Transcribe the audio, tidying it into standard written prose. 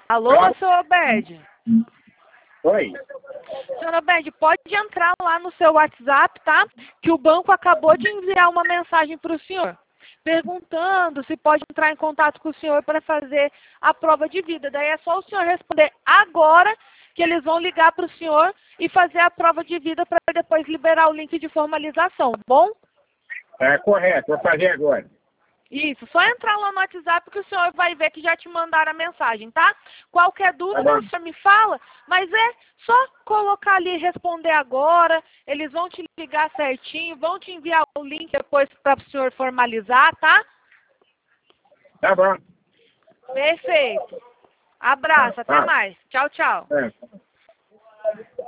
Alô, seu Obed? Oi. Senhor Obed, pode entrar lá no seu WhatsApp, tá? Que o banco acabou de enviar uma mensagem para o senhor, perguntando se pode entrar em contato com o senhor para fazer a prova de vida. Daí é só o senhor responder agora que eles vão ligar para o senhor e fazer a prova de vida para depois liberar o link de formalização, tá bom? É correto, vou fazer agora. Isso, só entrar lá no WhatsApp que o senhor vai ver que já te mandaram a mensagem, tá? Qualquer dúvida, o senhor me fala, mas é só colocar ali e responder agora, eles vão te ligar certinho, vão te enviar o link depois para o senhor formalizar, tá? Tá bom. Perfeito. Abraço, até mais. Tchau, tchau. É.